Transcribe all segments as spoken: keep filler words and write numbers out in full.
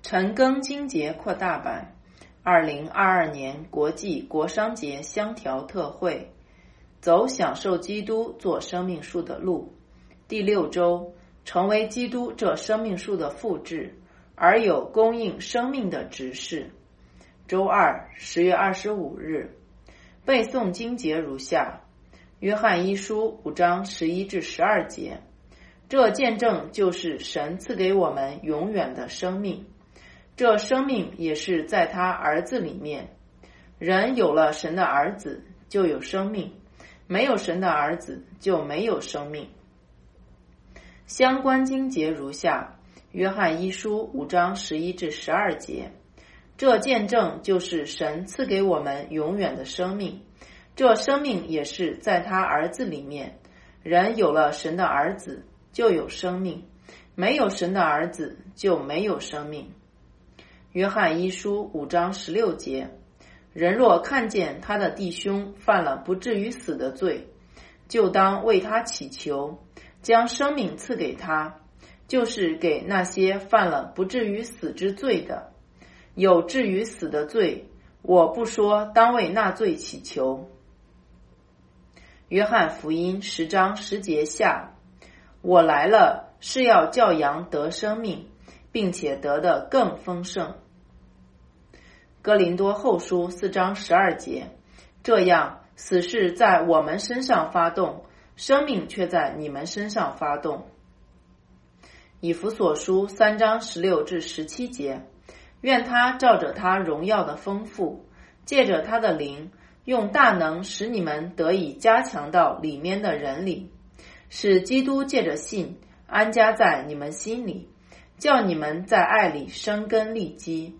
陈庚金节扩大版，二零二二年国际国商节香调特惠，走享受基督做生命树的路。第六周，成为基督这生命树的复制，而有供应生命的执事。周二，十月二十五日，背诵经节如下：约翰一书五章十一至十二节，这见证就是神赐给我们永远的生命，这生命也是在他儿子里面。人有了神的儿子，就有生命；没有神的儿子，就没有生命。相关经节如下：约翰一书五章十一至十二节，这见证就是神赐给我们永远的生命，这生命也是在他儿子里面。人有了神的儿子，就有生命；没有神的儿子，就没有生命。约翰一书五章十六节，人若看见他的弟兄犯了不至于死的罪，就当为他祈求，将生命赐给他，就是给那些犯了不至于死之罪的。有至于死的罪，我不说当为那罪祈求。约翰福音十章十节下，我来了是要叫羊得生命，并且得的更丰盛。哥林多后书四章十二节，这样死是在我们身上发动，生命却在你们身上发动。以弗所书三章十六至十七节，愿他照着他荣耀的丰富，借着他的灵，用大能使你们得以加强到里面的人里，使基督借着信安家在你们心里，叫你们在爱里生根立基。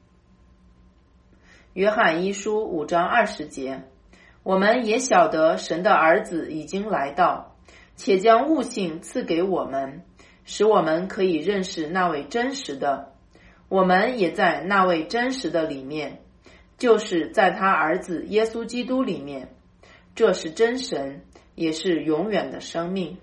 约翰一书五章二十节，我们也晓得神的儿子已经来到，且将悟性赐给我们，使我们可以认识那位真实的。我们也在那位真实的里面，就是在他儿子耶稣基督里面。这是真神，也是永远的生命。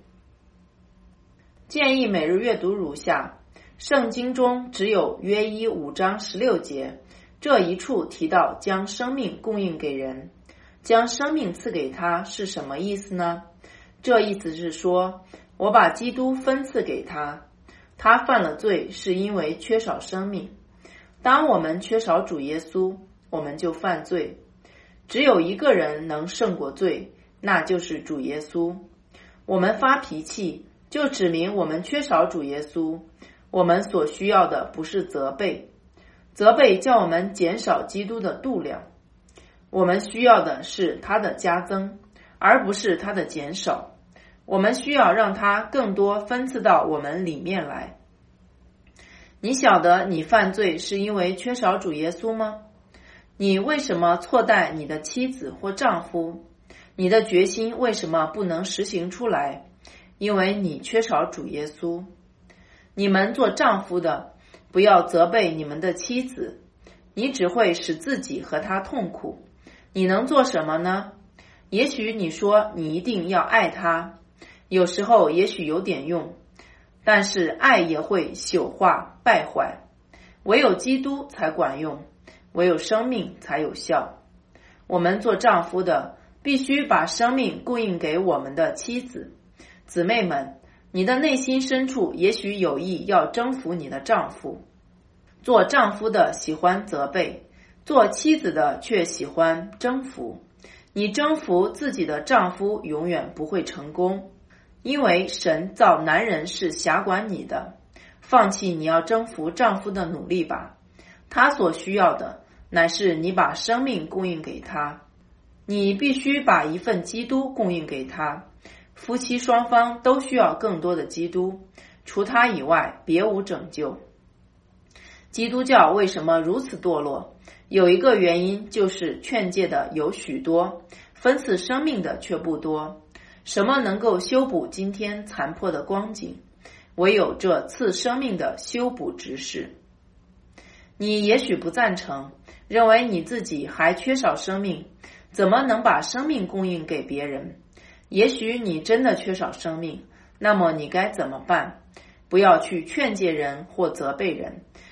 建议每日阅读如下：圣经中只有约一五章十六节这一处提到将生命供应给人。将生命赐给他是什么意思呢？这意思是说，我把基督分赐给他，他犯了罪是因为缺少生命。当我们缺少主耶稣，我们就犯罪。只有一个人能胜过罪，那就是主耶稣。我们发脾气，就指明我们缺少主耶稣。我们所需要的不是责备，责备叫我们减少基督的度量。我们需要的是他的加增，而不是他的减少。我们需要让他更多分赐到我们里面来。你晓得你犯罪是因为缺少主耶稣吗？你为什么错待你的妻子或丈夫？你的决心为什么不能实行出来？因为你缺少主耶稣。你们做丈夫的，不要责备你们的妻子，你只会使自己和她痛苦。你能做什么呢？也许你说你一定要爱她，有时候也许有点用，但是爱也会朽化败坏，唯有基督才管用，唯有生命才有效。我们做丈夫的必须把生命供应给我们的妻子。姊妹们，你的内心深处也许有意要征服你的丈夫。做丈夫的喜欢责备，做妻子的却喜欢征服。你征服自己的丈夫永远不会成功，因为神造男人是辖管你的。放弃你要征服丈夫的努力吧，他所需要的乃是你把生命供应给他。你必须把一份基督供应给他。夫妻双方都需要更多的基督，除他以外别无拯救。基督教为什么如此堕落？有一个原因就是劝诫的有许多，分赐生命的却不多。什么能够修补今天残破的光景？唯有这赐生命的修补执事。你也许不赞成，认为你自己还缺少生命，怎么能把生命供应给别人？也许你真的缺少生命，那么你该怎么办？不要去劝诫人或责备人，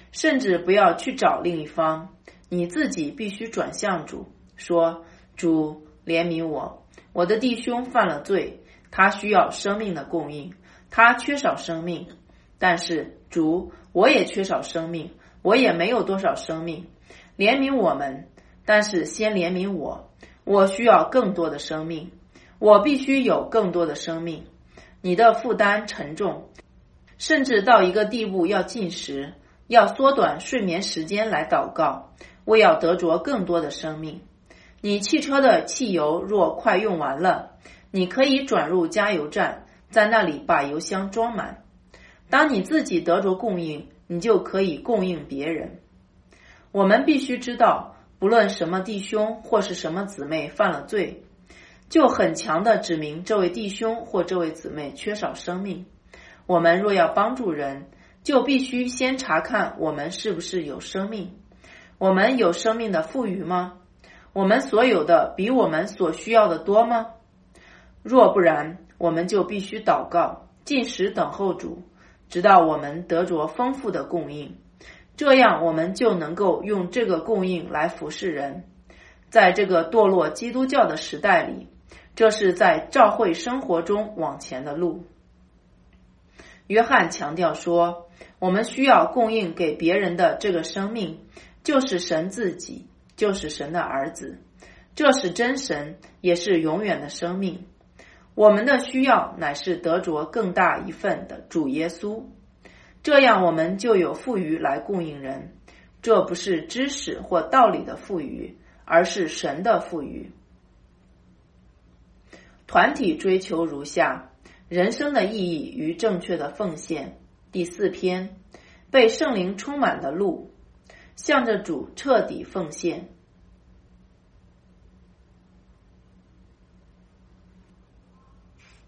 甚至不要去找另一方，你自己必须转向主，说：主，怜悯我，我的弟兄犯了罪，他需要生命的供应，他缺少生命。但是主，我也缺少生命，我也没有多少生命，怜悯我们，但是先怜悯我，我需要更多的生命，我必须有更多的生命。你的负担沉重，甚至到一个地步要禁食，要缩短睡眠时间来祷告，为要得着更多的生命。你汽车的汽油若快用完了，你可以转入加油站，在那里把油箱装满。当你自己得着供应，你就可以供应别人。我们必须知道，不论什么弟兄或是什么姊妹犯了罪，就很强地指明这位弟兄或这位姊妹缺少生命。我们若要帮助人，就必须先查看我们是不是有生命。我们有生命的富余吗？我们所有的比我们所需要的多吗？若不然，我们就必须祷告，禁食等候主，直到我们得着丰富的供应。这样我们就能够用这个供应来服侍人。在这个堕落基督教的时代里，这是在教会生活中往前的路。约翰强调说，我们需要供应给别人的这个生命，就是神自己，就是神的儿子，这是真神，也是永远的生命。我们的需要乃是得着更大一份的主耶稣，这样我们就有富余来供应人。这不是知识或道理的富余，而是神的富余。团体追求如下：人生的意义与正确的奉献。第四篇，被圣灵充满的路，向着主彻底奉献。